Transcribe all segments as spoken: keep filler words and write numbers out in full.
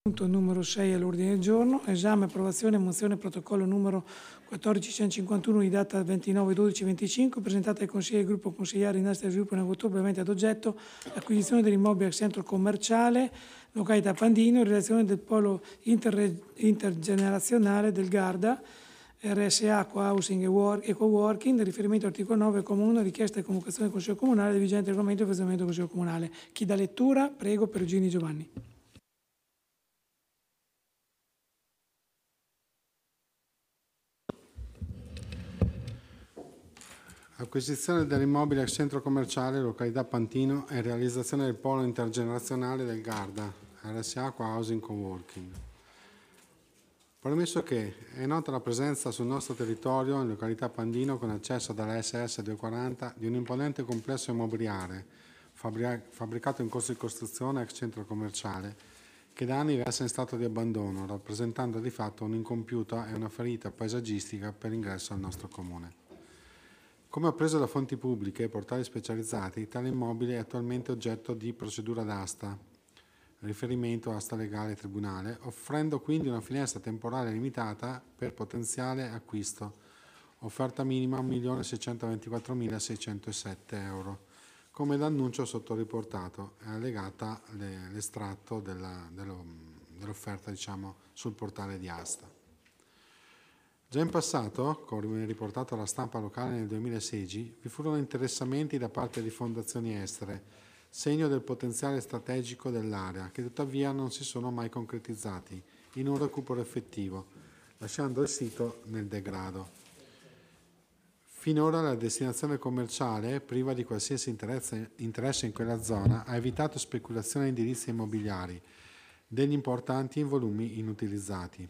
Punto numero sei all'ordine del giorno, esame, approvazione e mozione protocollo numero quattordicentocinquantuno di data ventinove dodici venticinque, presentata ai consigli del gruppo consigliare Industria e Sviluppo in ottobre, avente ad oggetto l'acquisizione dell'immobile ex centro commerciale, località Pandino, in relazione del polo interre- intergenerazionale del Garda, R S A Co-Housing e Work- e Co-Working, riferimento all'articolo nove, comune, richiesta di convocazione del Consiglio Comunale del vigente regolamento di funzionamento del Consiglio Comunale. Chi dà lettura? Prego, Perugini Giovanni. Acquisizione dell'immobile ex centro commerciale, località Pantino e realizzazione del polo intergenerazionale del Garda, R S A Co-Housing Co-Working. Premesso che è nota la presenza sul nostro territorio, in località Pandino, con accesso dalla S S duecentoquaranta, di un imponente complesso immobiliare fabbricato in corso di costruzione ex centro commerciale, che da anni versa in stato di abbandono, rappresentando di fatto un'incompiuta e una ferita paesaggistica per l'ingresso al nostro comune. Come appreso da fonti pubbliche e portali specializzati, tale immobile è attualmente oggetto di procedura d'asta, riferimento asta legale tribunale, offrendo quindi una finestra temporale limitata per potenziale acquisto, offerta minima un milione seicentoventiquattromilaseicentosette euro, come l'annuncio sottoriportato, è allegata le, l'estratto della, dello, dell'offerta, diciamo, sul portale di asta. Già in passato, come riportato alla stampa locale nel duemilasedici, vi furono interessamenti da parte di fondazioni estere, segno del potenziale strategico dell'area, che tuttavia non si sono mai concretizzati in un recupero effettivo, lasciando il sito nel degrado. Finora la destinazione commerciale, priva di qualsiasi interesse, interesse in quella zona, ha evitato speculazioni a indirizzi immobiliari, degli importanti in volumi inutilizzati.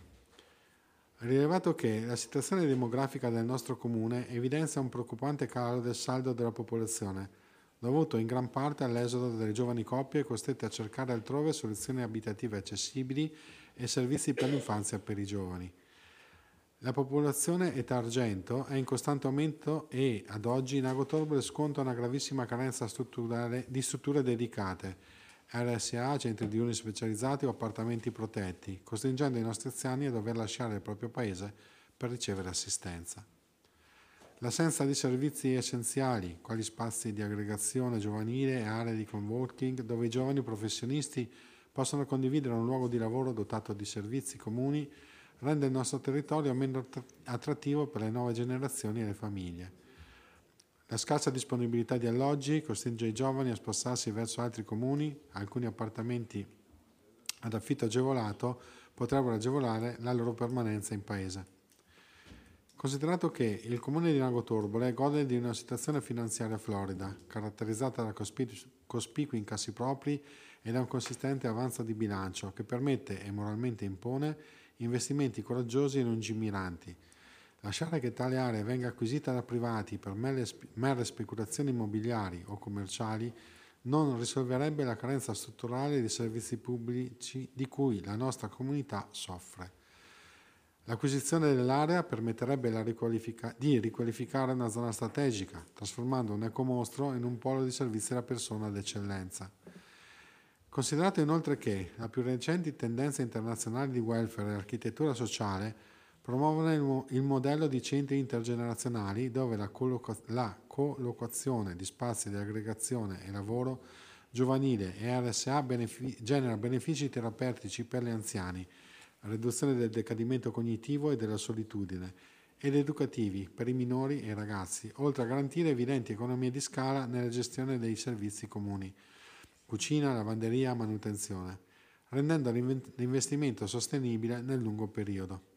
Rilevato che la situazione demografica del nostro comune evidenzia un preoccupante calo del saldo della popolazione, dovuto in gran parte all'esodo delle giovani coppie costrette a cercare altrove soluzioni abitative accessibili e servizi per l'infanzia e per i giovani. La popolazione età argento è in costante aumento e, ad oggi, Lago Torbole sconta una gravissima carenza strutturale di strutture dedicate, R S A, centri diurni specializzati o appartamenti protetti, costringendo i nostri anziani a dover lasciare il proprio paese per ricevere assistenza. L'assenza di servizi essenziali, quali spazi di aggregazione giovanile e aree di coworking, dove i giovani professionisti possono condividere un luogo di lavoro dotato di servizi comuni, rende il nostro territorio meno attrattivo per le nuove generazioni e le famiglie. La scarsa disponibilità di alloggi costringe i giovani a spostarsi verso altri comuni. Alcuni appartamenti ad affitto agevolato potrebbero agevolare la loro permanenza in paese. Considerato che il comune di Lago Torbole gode di una situazione finanziaria florida, caratterizzata da cospicui incassi propri e da un consistente avanzo di bilancio che permette e moralmente impone investimenti coraggiosi e lungimiranti, lasciare che tale area venga acquisita da privati per mere speculazioni immobiliari o commerciali non risolverebbe la carenza strutturale di servizi pubblici di cui la nostra comunità soffre. L'acquisizione dell'area permetterebbe la riqualifica- di riqualificare una zona strategica, trasformando un ecomostro in un polo di servizi alla persona d'eccellenza. Considerato inoltre che le più recenti tendenze internazionali di welfare e architettura sociale promuovono il modello di centri intergenerazionali dove la, colloca- la collocazione di spazi di aggregazione e lavoro giovanile e R S A benefic- genera benefici terapeutici per gli anziani, riduzione del decadimento cognitivo e della solitudine, ed educativi per i minori e i ragazzi, oltre a garantire evidenti economie di scala nella gestione dei servizi comuni, cucina, lavanderia, manutenzione, rendendo l'investimento sostenibile nel lungo periodo.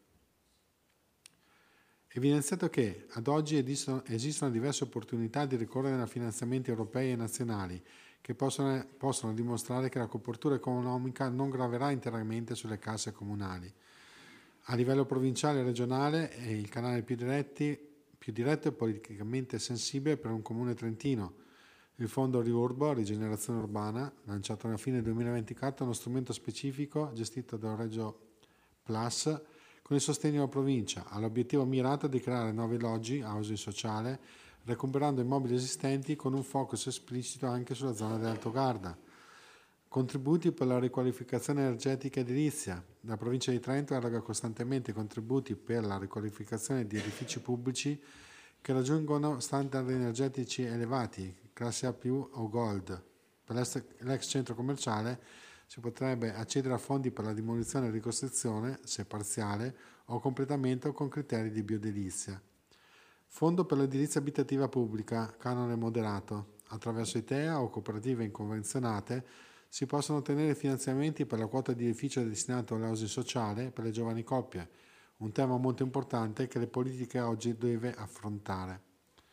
Evidenziato che ad oggi esistono, esistono diverse opportunità di ricorrere a finanziamenti europei e nazionali che possono, possono dimostrare che la copertura economica non graverà interamente sulle casse comunali. A livello provinciale e regionale è il canale più, diretti, più diretto e politicamente sensibile per un comune trentino. Il Fondo Riurbo, Rigenerazione Urbana, lanciato alla fine duemilaventiquattro, è uno strumento specifico gestito da Reggio Plus con il sostegno alla provincia, ha l'obiettivo mirato di creare nuovi alloggi, housing sociale, recuperando immobili esistenti con un focus esplicito anche sulla zona dell'Alto Garda. Contributi per la riqualificazione energetica edilizia. La provincia di Trento eroga costantemente contributi per la riqualificazione di edifici pubblici che raggiungono standard energetici elevati, classe A più o Gold. Per l'ex centro commerciale si potrebbe accedere a fondi per la demolizione e ricostruzione, se parziale o completamento con criteri di bioedilizia. Fondo per l'edilizia abitativa pubblica, canone moderato. Attraverso I T E A o cooperative inconvenzionate si possono ottenere finanziamenti per la quota di edificio destinato all'uso sociale per le giovani coppie, un tema molto importante che le politiche oggi deve affrontare.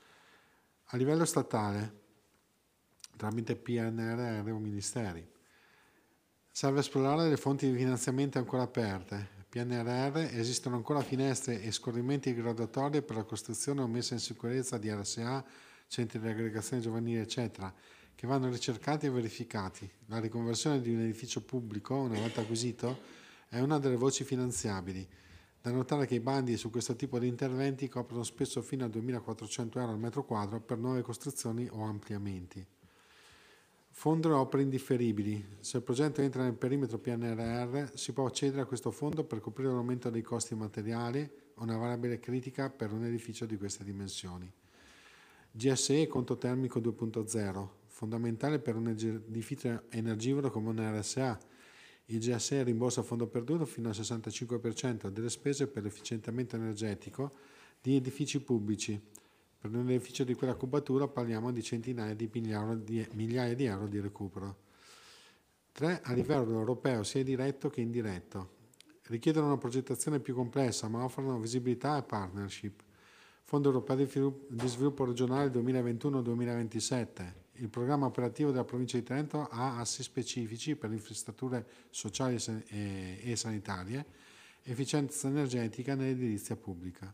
A livello statale, tramite P N R R o ministeri, serve esplorare le fonti di finanziamento ancora aperte. P N R R esistono ancora finestre e scorrimenti graduatorie per la costruzione o messa in sicurezza di R S A, centri di aggregazione giovanile, eccetera, che vanno ricercati e verificati. La riconversione di un edificio pubblico, una volta acquisito, è una delle voci finanziabili. Da notare che i bandi su questo tipo di interventi coprono spesso fino a duemilaquattrocento euro al metro quadro per nuove costruzioni o ampliamenti. Fondo e opere indifferibili. Se il progetto entra nel perimetro P N R R, si può accedere a questo fondo per coprire l'aumento dei costi materiali, una variabile critica per un edificio di queste dimensioni. G S E conto termico due punto zero, fondamentale per un edificio energivoro come un R S A. Il G S E rimborsa a fondo perduto fino al sessantacinque per cento delle spese per l'efficientamento energetico di edifici pubblici. Per un edificio di quella cubatura parliamo di centinaia di migliaia di, migliaia di euro di recupero. tre. A livello europeo sia diretto che indiretto. Richiedono una progettazione più complessa ma offrono visibilità e partnership. Fondo europeo di sviluppo regionale duemilaventuno duemilaventisette. Il programma operativo della provincia di Trento ha assi specifici per infrastrutture sociali e sanitarie, efficienza energetica nell'edilizia pubblica.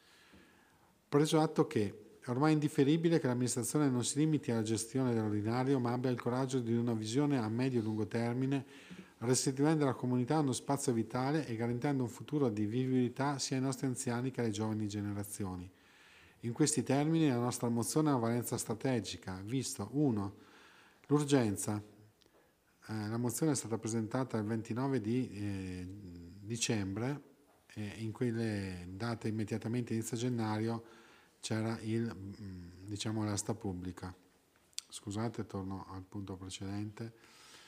Preso atto che è ormai indifferibile che l'amministrazione non si limiti alla gestione dell'ordinario, ma abbia il coraggio di una visione a medio e lungo termine, restituendo alla comunità uno spazio vitale e garantendo un futuro di vivibilità sia ai nostri anziani che alle giovani generazioni. In questi termini la nostra mozione ha una valenza strategica, visto uno. L'urgenza. Eh, la mozione è stata presentata il ventinove di eh, dicembre e in quelle date immediatamente inizio gennaio c'era il, diciamo, l'asta pubblica. Scusate, torno al punto precedente.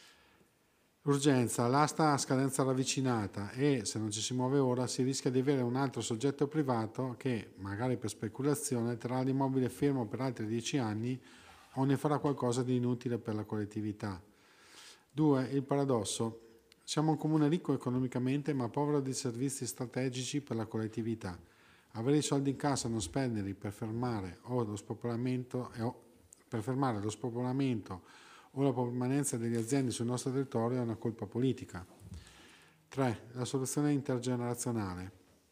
Urgenza, l'asta a scadenza ravvicinata e, se non ci si muove ora, si rischia di avere un altro soggetto privato che, magari per speculazione, terrà l'immobile fermo per altri dieci anni o ne farà qualcosa di inutile per la collettività. Due. Il paradosso. Siamo un comune ricco economicamente ma povero di servizi strategici per la collettività. Avere i soldi in cassa e non spenderli per fermare o lo spopolamento, o per fermare lo spopolamento o la permanenza delle aziende sul nostro territorio è una colpa politica. tre. La soluzione intergenerazionale.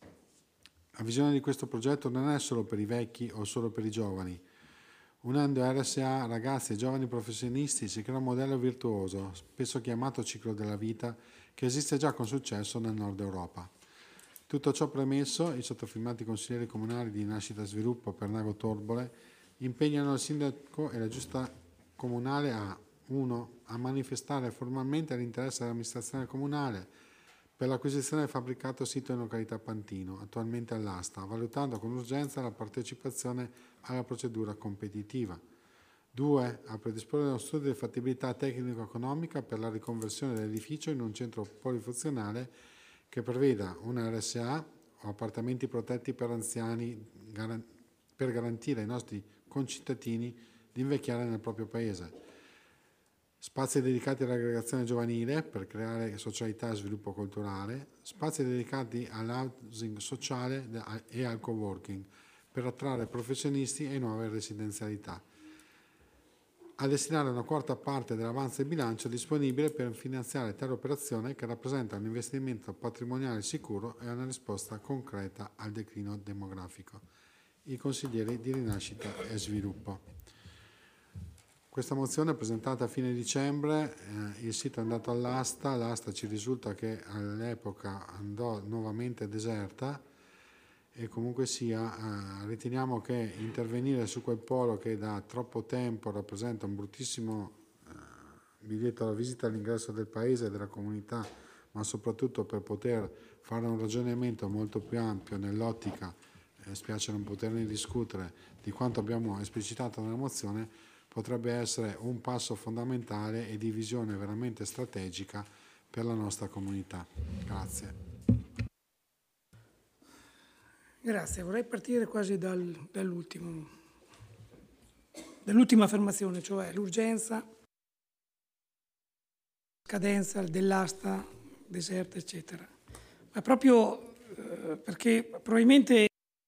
La visione di questo progetto non è solo per i vecchi o solo per i giovani. Unendo R S A, ragazzi e giovani professionisti si crea un modello virtuoso, spesso chiamato ciclo della vita, che esiste già con successo nel nord Europa. Tutto ciò premesso, i sottofirmati consiglieri comunali di Nascita e Sviluppo Pernago Torbole impegnano il sindaco e la giunta comunale a uno. A manifestare formalmente l'interesse dell'amministrazione comunale per l'acquisizione del fabbricato sito in località Pantino, attualmente all'asta, valutando con urgenza la partecipazione alla procedura competitiva. due. A predisporre uno studio di fattibilità tecnico-economica per la riconversione dell'edificio in un centro polifunzionale che preveda una R S A o appartamenti protetti per anziani per garantire ai nostri concittadini di invecchiare nel proprio paese. Spazi dedicati all'aggregazione giovanile per creare socialità e sviluppo culturale, spazi dedicati all'housing sociale e al coworking per attrarre professionisti e nuove residenzialità. A destinare una quarta parte dell'avanzo di bilancio disponibile per finanziare tale operazione che rappresenta un investimento patrimoniale sicuro e una risposta concreta al declino demografico. I consiglieri di Rinascita e Sviluppo. Questa mozione è presentata a fine dicembre, eh, il sito è andato all'asta, l'asta ci risulta che all'epoca andò nuovamente deserta e comunque sia eh, riteniamo che intervenire su quel polo che da troppo tempo rappresenta un bruttissimo eh, biglietto alla visita all'ingresso del paese e della comunità, ma soprattutto per poter fare un ragionamento molto più ampio nell'ottica, eh, spiace non poterne discutere, di quanto abbiamo esplicitato nella mozione, potrebbe essere un passo fondamentale e di visione veramente strategica per la nostra comunità. Grazie. Grazie, vorrei partire quasi dal, dall'ultimo, dall'ultima affermazione, cioè l'urgenza, scadenza dell'asta, deserta, eccetera. Ma proprio eh, perché probabilmente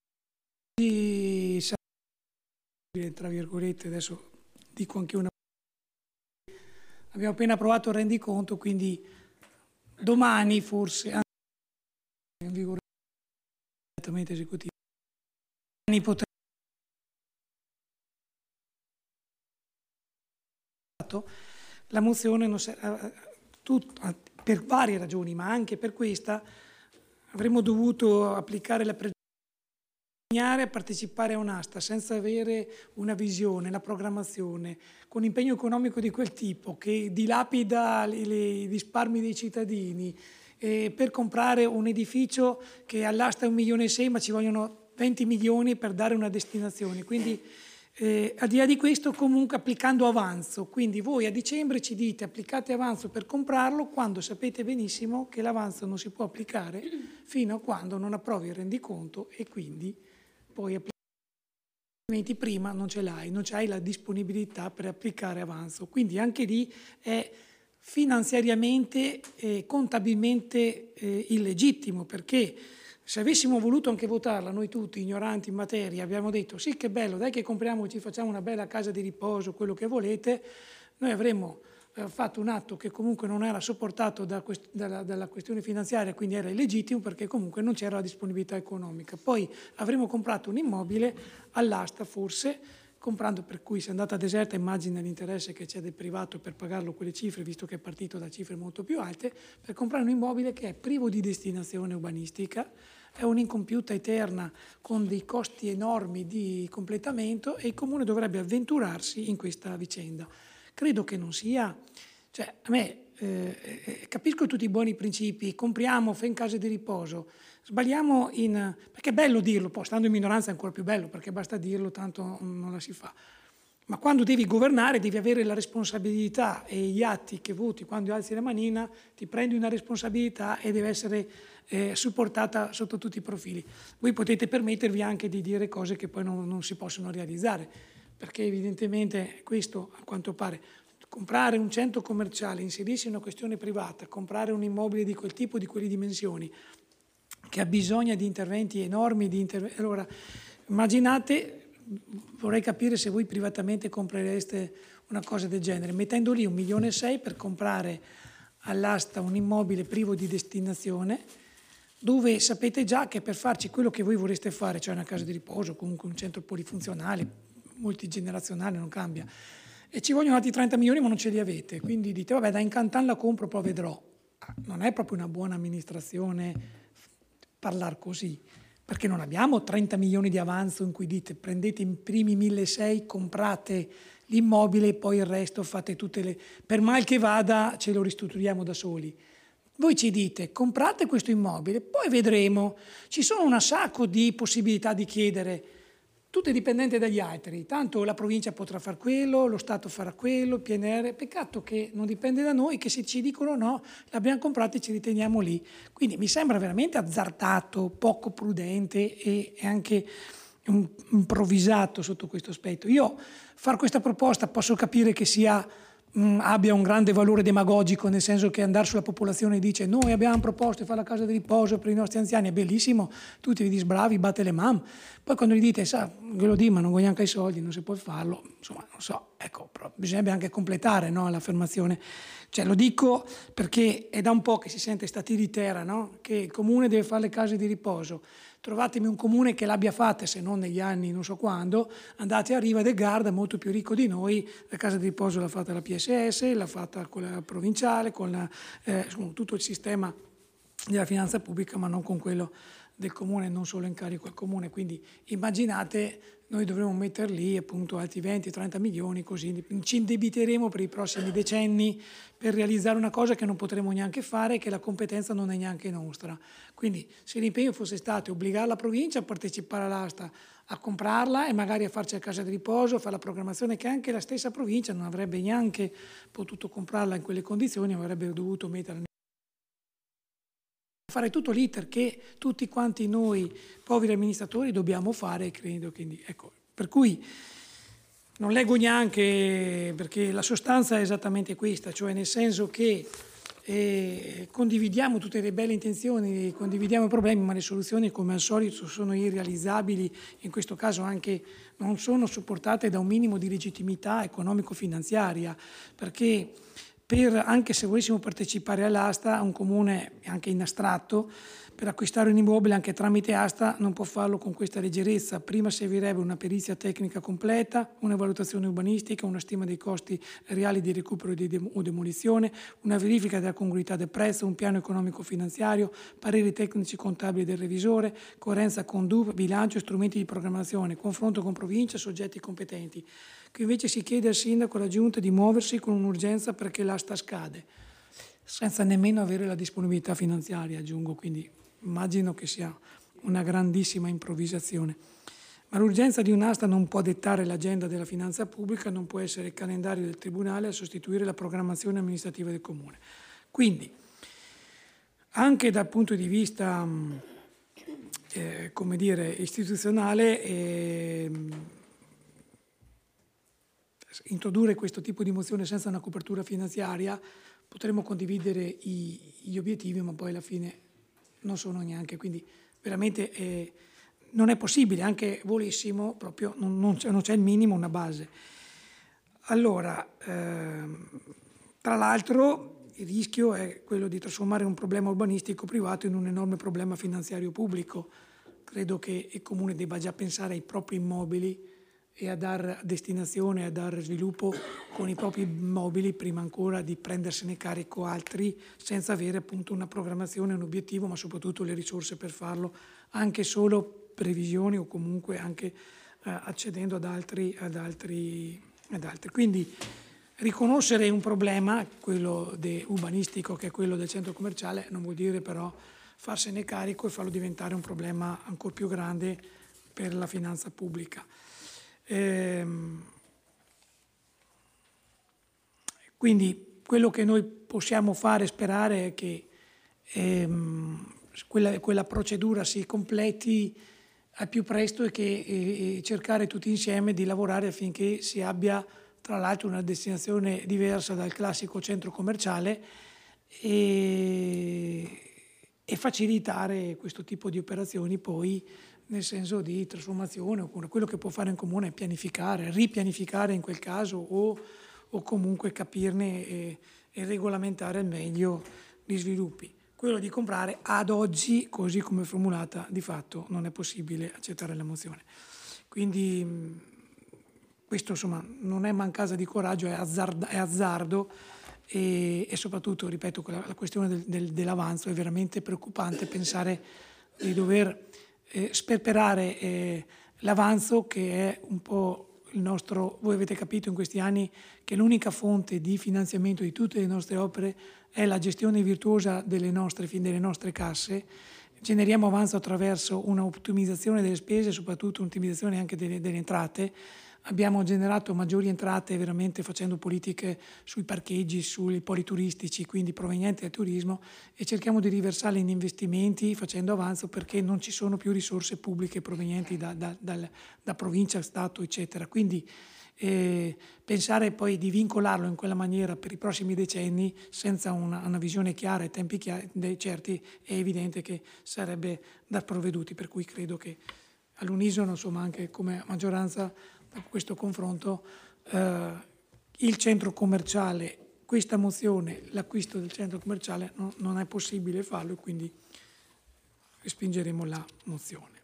tra virgolette, adesso dico anche una, abbiamo appena approvato il rendiconto, quindi domani forse, anche in vigore direttamente esecutivo, domani potrà la mozione non sarà, tut, per varie ragioni, ma anche per questa avremmo dovuto applicare la pre- a partecipare a un'asta senza avere una visione, la programmazione, con impegno economico di quel tipo che dilapida i risparmi dei cittadini eh, per comprare un edificio che all'asta è un milione e sei, ma ci vogliono venti milioni per dare una destinazione. Quindi eh, al di là di questo comunque applicando avanzo, quindi voi a dicembre ci dite applicate avanzo per comprarlo quando sapete benissimo che l'avanzo non si può applicare fino a quando non approvi il rendiconto e quindi poi applicare prima non ce l'hai, non c'hai la disponibilità per applicare avanzo. Quindi anche lì è finanziariamente e contabilmente eh, illegittimo, perché se avessimo voluto anche votarla, noi tutti ignoranti in materia, abbiamo detto sì che bello, dai che compriamo, ci facciamo una bella casa di riposo, quello che volete, noi avremmo eh, fatto un atto che comunque non era sopportato da quest- dalla, dalla questione finanziaria, quindi era illegittimo perché comunque non c'era la disponibilità economica. Poi avremmo comprato un immobile all'asta forse, comprando, per cui se è andata deserta immagina l'interesse che c'è del privato per pagarlo quelle cifre, visto che è partito da cifre molto più alte, per comprare un immobile che è privo di destinazione urbanistica, è un'incompiuta eterna con dei costi enormi di completamento e il Comune dovrebbe avventurarsi in questa vicenda. Credo che non sia, cioè a me eh, capisco tutti i buoni principi, compriamo, fai in case di riposo, sbagliamo in, perché è bello dirlo, poi stando in minoranza è ancora più bello perché basta dirlo, tanto non la si fa. Ma quando devi governare devi avere la responsabilità e gli atti che voti, quando alzi la manina ti prendi una responsabilità e deve essere eh, supportata sotto tutti i profili. Voi potete permettervi anche di dire cose che poi non, non si possono realizzare, perché evidentemente questo a quanto pare, comprare un centro commerciale, inserirsi in una questione privata, comprare un immobile di quel tipo, di quelle dimensioni, che ha bisogno di interventi enormi, di interve- allora immaginate. Vorrei capire se voi privatamente comprereste una cosa del genere, mettendo lì un milione e sei per comprare all'asta un immobile privo di destinazione, dove sapete già che per farci quello che voi vorreste fare, cioè una casa di riposo, comunque un centro polifunzionale, multigenerazionale, non cambia, e ci vogliono altri trenta milioni ma non ce li avete, quindi dite vabbè da Incantan la compro, poi vedrò. Non è proprio una buona amministrazione parlare così, perché non abbiamo trenta milioni di avanzo in cui dite prendete i primi milleseicento, comprate l'immobile e poi il resto fate tutte le... per mal che vada ce lo ristrutturiamo da soli. Voi ci dite comprate questo immobile, poi vedremo, ci sono un sacco di possibilità di chiedere, tutto è dipendente dagli altri, tanto la provincia potrà fare quello, lo Stato farà quello, il P N R, peccato che non dipende da noi, che se ci dicono no, l'abbiamo comprato e ci riteniamo lì. Quindi mi sembra veramente azzardato, poco prudente e anche improvvisato sotto questo aspetto. Io far questa proposta posso capire che sia mh, abbia un grande valore demagogico, nel senso che andare sulla popolazione e dice noi abbiamo proposto di fare la casa di riposo per i nostri anziani, è bellissimo, tutti vi dite bravi, batte le mamme, poi quando gli dite sa, ve lo dico ma non voglio neanche i soldi, non si può farlo, insomma non so, ecco, però bisognerebbe anche completare, no, l'affermazione, cioè lo dico perché è da un po' che si sente stati di terra, no? Che il comune deve fare le case di riposo. Trovatemi un comune che l'abbia fatta, se non negli anni non so quando, andate a Riva del Garda, molto più ricco di noi, la casa di riposo l'ha fatta la P S S, l'ha fatta con la provinciale, con la, eh, tutto il sistema della finanza pubblica, ma non con quello del comune, non solo in carico al comune. Quindi immaginate, noi dovremo mettere lì appunto altri venti trenta milioni, così ci indebiteremo per i prossimi decenni per realizzare una cosa che non potremo neanche fare, che la competenza non è neanche nostra. Quindi se l'impegno fosse stato obbligare la provincia a partecipare all'asta, a comprarla e magari a farci a casa di riposo, a fare la programmazione, che anche la stessa provincia non avrebbe neanche potuto comprarla in quelle condizioni, ma avrebbe dovuto mettere fare tutto l'iter che tutti quanti noi poveri amministratori dobbiamo fare, credo. Quindi, ecco, per cui non leggo neanche, perché la sostanza è esattamente questa, cioè nel senso che eh, condividiamo tutte le belle intenzioni, condividiamo i problemi, ma le soluzioni come al solito sono irrealizzabili, in questo caso anche non sono supportate da un minimo di legittimità economico-finanziaria, perché per, anche se volessimo partecipare all'asta, un comune, anche in astratto, per acquistare un immobile anche tramite asta non può farlo con questa leggerezza. Prima servirebbe una perizia tecnica completa, una valutazione urbanistica, una stima dei costi reali di recupero o demolizione, una verifica della congruità del prezzo, un piano economico-finanziario, pareri tecnici contabili del revisore, coerenza con D U P, bilancio, strumenti di programmazione, confronto con provincia, soggetti competenti. Qui invece si chiede al sindaco e alla giunta di muoversi con un'urgenza perché l'asta scade, senza nemmeno avere la disponibilità finanziaria, aggiungo, quindi immagino che sia una grandissima improvvisazione. Ma l'urgenza di un'asta non può dettare l'agenda della finanza pubblica, non può essere il calendario del Tribunale a sostituire la programmazione amministrativa del Comune. Quindi, anche dal punto di vista, eh, come dire, istituzionale, eh, introdurre questo tipo di mozione senza una copertura finanziaria, potremmo condividere i, gli obiettivi, ma poi alla fine non sono neanche, quindi veramente eh, non è possibile, anche volessimo, proprio non, non, c'è, non c'è il minimo, una base. Allora, ehm, tra l'altro il rischio è quello di trasformare un problema urbanistico privato in un enorme problema finanziario pubblico. Credo che il Comune debba già pensare ai propri immobili e a dar destinazione, a dar sviluppo con i propri immobili prima ancora di prendersene carico altri, senza avere appunto una programmazione, un obiettivo, ma soprattutto le risorse per farlo, anche solo previsioni o comunque anche eh, accedendo ad altri, ad altri, ad altri. Quindi riconoscere un problema, quello de, urbanistico, che è quello del centro commerciale, non vuol dire però farsene carico e farlo diventare un problema ancora più grande per la finanza pubblica. Ehm, quindi quello che noi possiamo fare e sperare è che ehm, quella, quella procedura si completi al più presto e, che, e, e cercare tutti insieme di lavorare affinché si abbia tra l'altro una destinazione diversa dal classico centro commerciale e, e facilitare questo tipo di operazioni poi nel senso di trasformazione, oppure quello che può fare in comune è pianificare, ripianificare in quel caso o, o comunque capirne e, e regolamentare al meglio gli sviluppi. Quello di comprare ad oggi, così come formulata, di fatto non è possibile accettare la mozione. Quindi questo insomma non è mancanza di coraggio, è azzardo, è azzardo e, e soprattutto, ripeto, la, la questione del, del, dell'avanzo è veramente preoccupante pensare di dover Eh, sperperare eh, l'avanzo, che è un po' il nostro, voi avete capito in questi anni che l'unica fonte di finanziamento di tutte le nostre opere è la gestione virtuosa delle nostre, delle nostre casse. Generiamo avanzo attraverso un'ottimizzazione delle spese e soprattutto un'ottimizzazione anche delle, delle entrate. Abbiamo generato maggiori entrate veramente facendo politiche sui parcheggi, sui poli turistici, quindi provenienti dal turismo, e cerchiamo di riversarle in investimenti facendo avanzo perché non ci sono più risorse pubbliche provenienti da, da, da, da provincia, Stato, eccetera. Quindi eh, pensare poi di vincolarlo in quella maniera per i prossimi decenni senza una, una visione chiara e tempi chiari, certi, è evidente che sarebbe da provveduti, per cui credo che all'unisono, insomma, anche come maggioranza, questo confronto, eh, il centro commerciale, questa mozione, l'acquisto del centro commerciale no, non è possibile farlo e quindi respingeremo la mozione.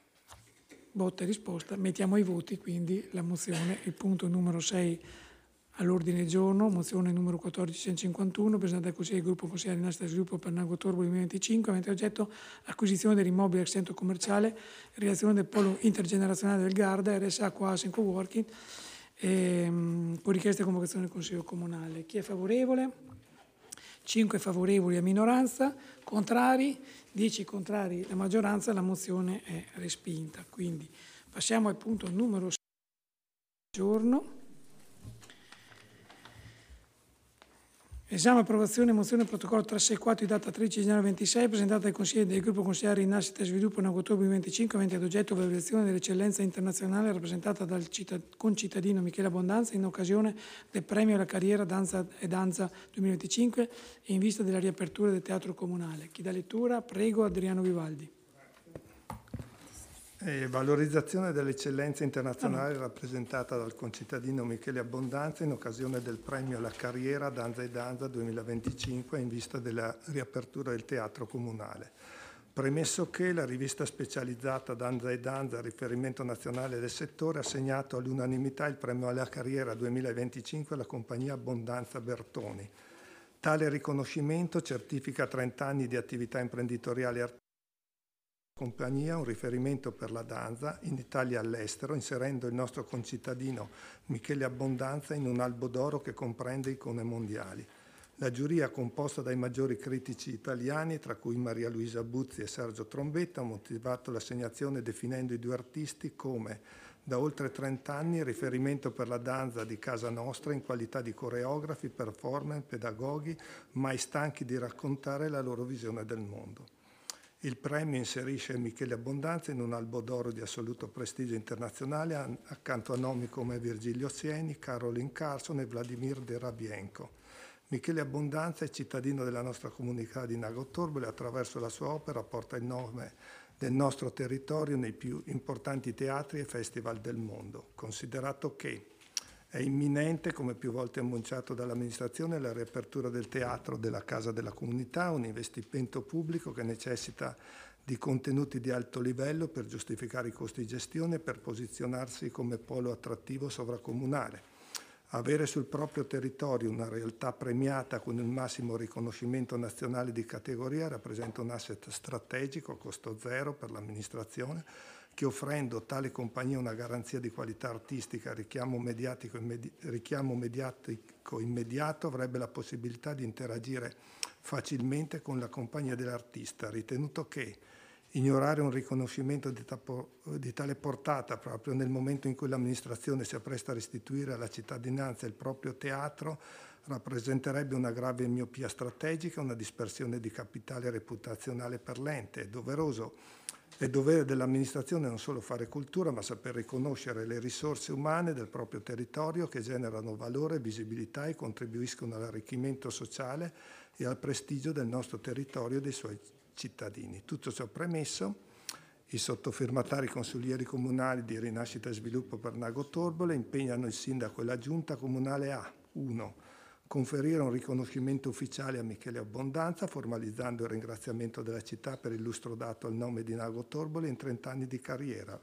Botta e risposta, mettiamo ai voti quindi la mozione, il punto numero sei All'ordine del giorno, mozione numero quattordicentocinquantuno, presentata dal Consiglio del Gruppo Consigliare di Nascita e Sviluppo per Nago Torboli duemilaventicinque, avente oggetto acquisizione dell'immobile ex centro commerciale, realizzazione del polo intergenerazionale del Garda, R S A Coasin Coworking, ehm, con richiesta di convocazione del Consiglio Comunale. Chi è favorevole? cinque favorevoli a minoranza, contrari, dieci contrari la maggioranza, la mozione è respinta. Quindi passiamo al punto numero sei giorno. Esame, approvazione, mozione protocollo trecentosessantaquattro di data tredici gennaio ventisei, presentata dai consiglieri del gruppo consigliare di Nascita e Sviluppo in ottobre duemilaventicinque, avente ad oggetto valutazione dell'eccellenza internazionale rappresentata dal concittadino Michele Abbondanza in occasione del premio alla carriera Danza e Danza duemilaventicinque e in vista della riapertura del Teatro Comunale. Chi dà lettura? Prego, Adriano Vivaldi. E valorizzazione dell'eccellenza internazionale rappresentata dal concittadino Michele Abbondanza in occasione del premio alla carriera Danza e Danza duemilaventicinque in vista della riapertura del Teatro Comunale. Premesso che la rivista specializzata Danza e Danza, riferimento nazionale del settore, ha assegnato all'unanimità il premio alla carriera duemilaventicinque alla compagnia Abbondanza Bertoni. Tale riconoscimento certifica trenta anni di attività imprenditoriale e artistica compagnia, un riferimento per la danza in Italia e all'estero, inserendo il nostro concittadino Michele Abbondanza in un albo d'oro che comprende icone mondiali. La giuria, composta dai maggiori critici italiani, tra cui Maria Luisa Buzzi e Sergio Trombetta, ha motivato l'assegnazione definendo i due artisti come, da oltre trenta anni, riferimento per la danza di casa nostra in qualità di coreografi, performer, pedagoghi, mai stanchi di raccontare la loro visione del mondo. Il premio inserisce Michele Abbondanza in un albo d'oro di assoluto prestigio internazionale accanto a nomi come Virgilio Sieni, Caroline Carson e Vladimir Derabienko. Michele Abbondanza è cittadino della nostra comunità di Nago Torboli e attraverso la sua opera porta il nome del nostro territorio nei più importanti teatri e festival del mondo, considerato che è imminente, come più volte annunciato dall'amministrazione, la riapertura del teatro della Casa della Comunità, un investimento pubblico che necessita di contenuti di alto livello per giustificare i costi di gestione e per posizionarsi come polo attrattivo sovracomunale. Avere sul proprio territorio una realtà premiata con il massimo riconoscimento nazionale di categoria rappresenta un asset strategico a costo zero per l'amministrazione, che offrendo tale compagnia una garanzia di qualità artistica, richiamo mediatico, immedi- richiamo mediatico immediato, avrebbe la possibilità di interagire facilmente con la compagnia dell'artista, ritenuto che ignorare un riconoscimento di, tapo, di tale portata proprio nel momento in cui l'amministrazione si appresta a restituire alla cittadinanza il proprio teatro rappresenterebbe una grave miopia strategica, una dispersione di capitale reputazionale per l'ente. È doveroso È dovere dell'amministrazione non solo fare cultura, ma saper riconoscere le risorse umane del proprio territorio che generano valore, visibilità e contribuiscono all'arricchimento sociale e al prestigio del nostro territorio e dei suoi cittadini. Tutto ciò premesso, i sottofirmatari consiglieri comunali di Rinascita e Sviluppo per Nago Torbole impegnano il sindaco e la giunta comunale a uno Conferire un riconoscimento ufficiale a Michele Abbondanza, formalizzando il ringraziamento della città per il lustro dato al nome di Nago Torboli in trenta anni di carriera.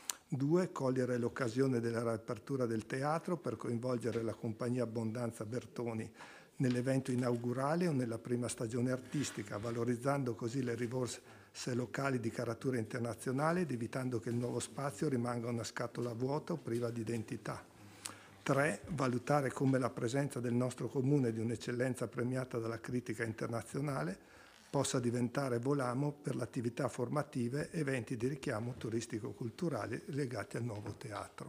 due Cogliere l'occasione della riapertura del teatro per coinvolgere la compagnia Abbondanza Bertoni nell'evento inaugurale o nella prima stagione artistica, valorizzando così le risorse locali di caratura internazionale ed evitando che il nuovo spazio rimanga una scatola vuota o priva di identità. tre Valutare come la presenza del nostro comune di un'eccellenza premiata dalla critica internazionale possa diventare volano per le attività formative e eventi di richiamo turistico-culturali legati al nuovo teatro.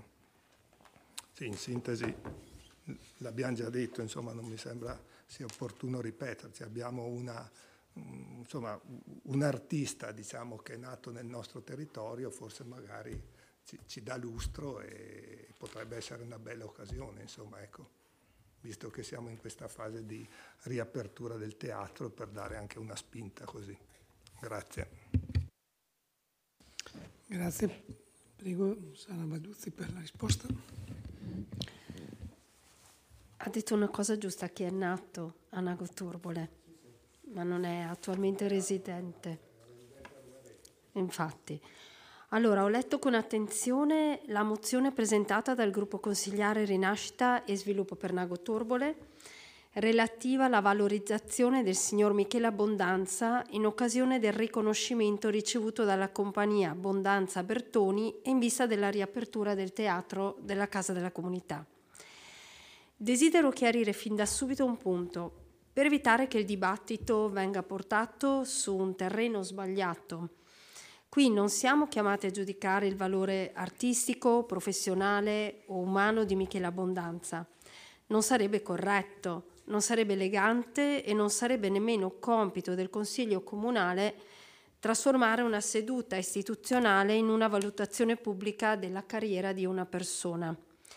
Sì, in sintesi, l'abbiamo già detto, insomma, non mi sembra sia opportuno ripeterci. Abbiamo una, insomma, un artista, diciamo, che è nato nel nostro territorio, forse magari ci, ci dà lustro e potrebbe essere una bella occasione, insomma, ecco, visto che siamo in questa fase di riapertura del teatro, per dare anche una spinta così. Grazie. Grazie. Prego Sara Baduzzi per la risposta. Ha detto una cosa giusta, che è nato a Nago Torbole, ma non è attualmente residente. Infatti. Allora, ho letto con attenzione la mozione presentata dal gruppo consigliare Rinascita e Sviluppo per Nago Torbole relativa alla valorizzazione del signor Michele Abbondanza in occasione del riconoscimento ricevuto dalla compagnia Abbondanza Bertoni e in vista della riapertura del teatro della Casa della Comunità. Desidero chiarire fin da subito un punto, per evitare che il dibattito venga portato su un terreno sbagliato. Qui non siamo chiamati a giudicare il valore artistico, professionale o umano di Michele Abbondanza. Non sarebbe corretto, non sarebbe elegante e non sarebbe nemmeno compito del Consiglio Comunale trasformare una seduta istituzionale in una valutazione pubblica della carriera di una persona.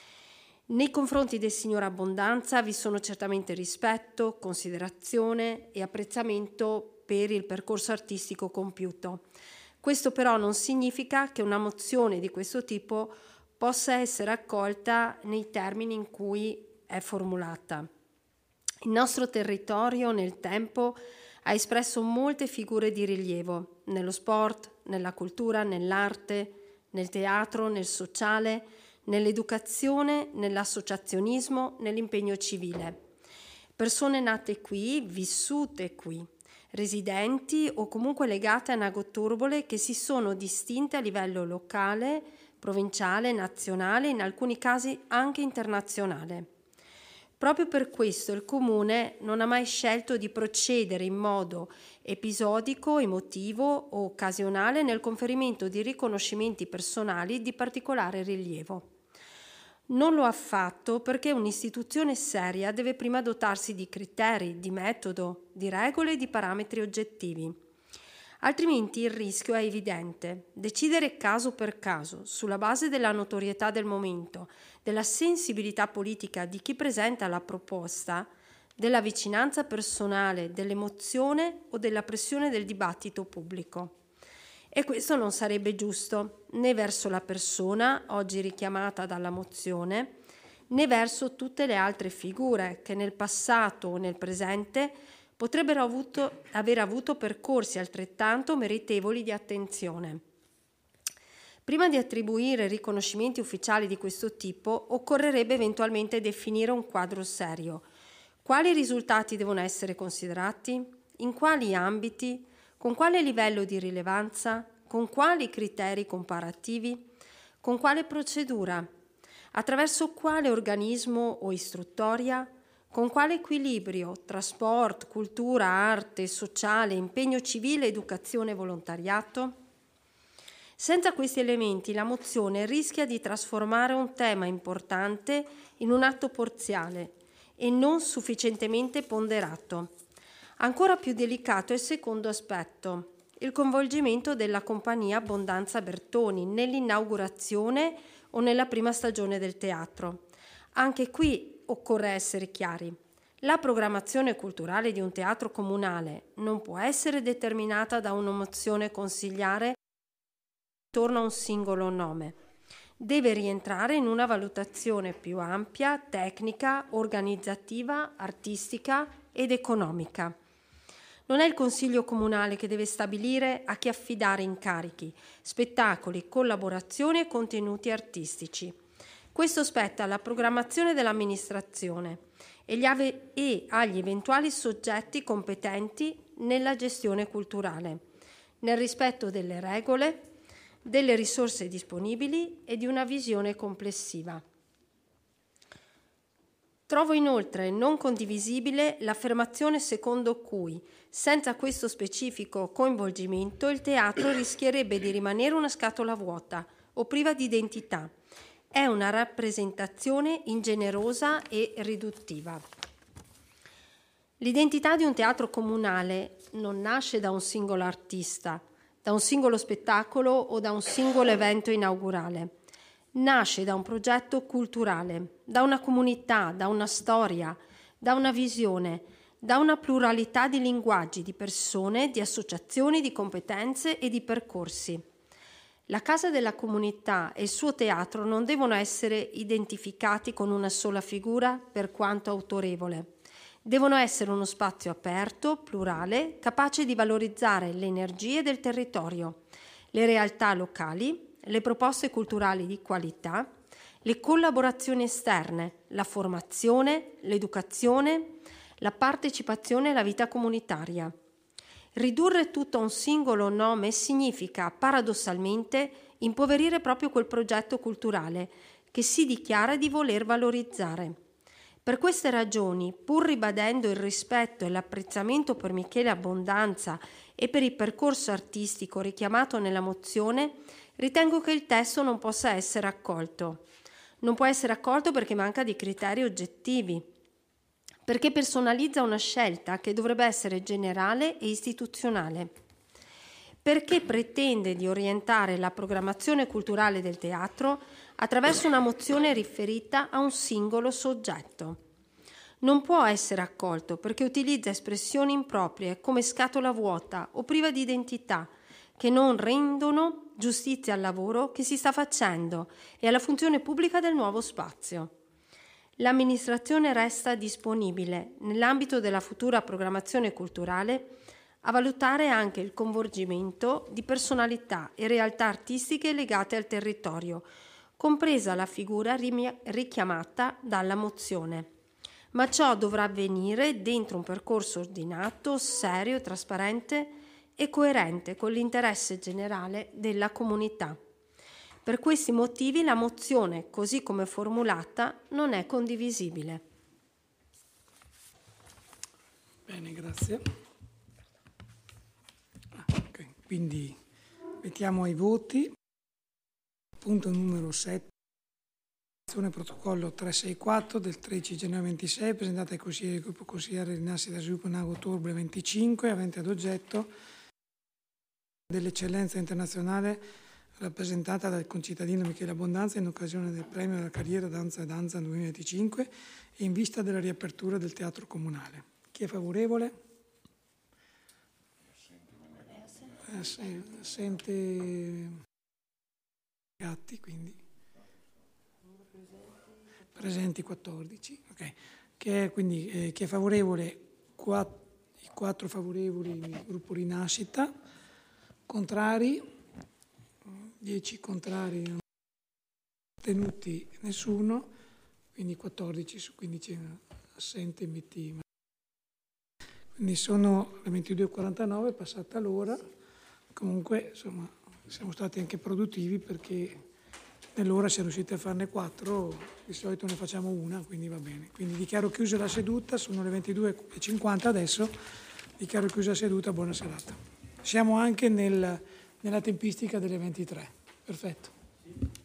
Nei confronti del signor Abbondanza vi sono certamente rispetto, considerazione e apprezzamento per il percorso artistico compiuto. Questo però non significa che una mozione di questo tipo possa essere accolta nei termini in cui è formulata. Il nostro territorio nel tempo ha espresso molte figure di rilievo, nello sport, nella cultura, nell'arte, nel teatro, nel sociale, nell'educazione, nell'associazionismo, nell'impegno civile. Persone nate qui, vissute qui, residenti o comunque legate a Nago Torbole che si sono distinte a livello locale, provinciale, nazionale, in alcuni casi anche internazionale. Proprio per questo il Comune non ha mai scelto di procedere in modo episodico, emotivo o occasionale nel conferimento di riconoscimenti personali di particolare rilievo. Non lo ha fatto perché un'istituzione seria deve prima dotarsi di criteri, di metodo, di regole e di parametri oggettivi. Altrimenti il rischio è evidente. Decidere caso per caso, sulla base della notorietà del momento, della sensibilità politica di chi presenta la proposta, della vicinanza personale, dell'emozione o della pressione del dibattito pubblico. E questo non sarebbe giusto né verso la persona oggi richiamata dalla mozione, né verso tutte le altre figure che nel passato o nel presente potrebbero avuto, aver avuto percorsi altrettanto meritevoli di attenzione. Prima di attribuire riconoscimenti ufficiali di questo tipo, occorrerebbe eventualmente definire un quadro serio. Quali risultati devono essere considerati? In quali ambiti? Con quale livello di rilevanza? Con quali criteri comparativi? Con quale procedura? Attraverso quale organismo o istruttoria? Con quale equilibrio tra sport, cultura, arte, sociale, impegno civile, educazione e volontariato? Senza questi elementi la mozione rischia di trasformare un tema importante in un atto parziale e non sufficientemente ponderato. Ancora più delicato è il secondo aspetto, il coinvolgimento della compagnia Abbondanza Bertoni nell'inaugurazione o nella prima stagione del teatro. Anche qui occorre essere chiari. La programmazione culturale di un teatro comunale non può essere determinata da una mozione consigliare intorno a un singolo nome. Deve rientrare in una valutazione più ampia, tecnica, organizzativa, artistica ed economica. Non è il Consiglio Comunale che deve stabilire a chi affidare incarichi, spettacoli, collaborazioni e contenuti artistici. Questo spetta alla programmazione dell'amministrazione e, gli ave- e agli eventuali soggetti competenti nella gestione culturale, nel rispetto delle regole, delle risorse disponibili e di una visione complessiva. Trovo inoltre non condivisibile l'affermazione secondo cui, senza questo specifico coinvolgimento, il teatro rischierebbe di rimanere una scatola vuota o priva di identità. È una rappresentazione ingenerosa e riduttiva. L'identità di un teatro comunale non nasce da un singolo artista, da un singolo spettacolo o da un singolo evento inaugurale. Nasce da un progetto culturale, da una comunità, da una storia, da una visione, da una pluralità di linguaggi, di persone, di associazioni, di competenze e di percorsi. La Casa della Comunità e il suo teatro non devono essere identificati con una sola figura, per quanto autorevole. Devono essere uno spazio aperto, plurale, capace di valorizzare le energie del territorio, le realtà locali, le proposte culturali di qualità, le collaborazioni esterne, la formazione, l'educazione, la partecipazione alla vita comunitaria. Ridurre tutto a un singolo nome significa, paradossalmente, impoverire proprio quel progetto culturale che si dichiara di voler valorizzare. Per queste ragioni, pur ribadendo il rispetto e l'apprezzamento per Michele Abbondanza e per il percorso artistico richiamato nella mozione, ritengo che il testo non possa essere accolto. Non può essere accolto perché manca di criteri oggettivi, perché personalizza una scelta che dovrebbe essere generale e istituzionale, perché pretende di orientare la programmazione culturale del teatro attraverso una mozione riferita a un singolo soggetto. Non può essere accolto perché utilizza espressioni improprie come scatola vuota o priva di identità, che non rendono giustizia al lavoro che si sta facendo e alla funzione pubblica del nuovo spazio. L'amministrazione resta disponibile, nell'ambito della futura programmazione culturale, a valutare anche il coinvolgimento di personalità e realtà artistiche legate al territorio, compresa la figura richiamata dalla mozione. Ma ciò dovrà avvenire dentro un percorso ordinato, serio, trasparente e coerente con l'interesse generale della comunità. Per questi motivi la mozione, così come formulata, non è condivisibile. Bene, grazie. Ah, okay. Quindi mettiamo ai voti. Punto numero sette. Protocollo trecentosessantaquattro del tredici gennaio ventisei, presentata ai consiglieri del gruppo consigliare Rinascita e Sviluppo Nago Torbole venticinque, avente ad oggetto dell'eccellenza internazionale rappresentata dal concittadino Michele Abbondanza in occasione del premio della carriera Danza e Danza duemilaventicinque e in vista della riapertura del teatro comunale. Chi è favorevole? Assente Gatti, quindi presenti quattordici. Okay. Che è, quindi eh, chi è favorevole? Quatt- I quattro favorevoli del gruppo Rinascita, contrari, dieci contrari, non astenuti nessuno, quindi quattordici su quindici assenti M T. Quindi sono le ventidue e quarantanove, passata l'ora. Comunque, insomma, siamo stati anche produttivi perché nell'ora si è riusciti a farne quattro, di solito ne facciamo una, quindi va bene. Quindi dichiaro chiusa la seduta, sono le ventidue e cinquanta adesso, dichiaro chiusa la seduta, buona serata. Siamo anche nel, nella tempistica delle ventitré, perfetto.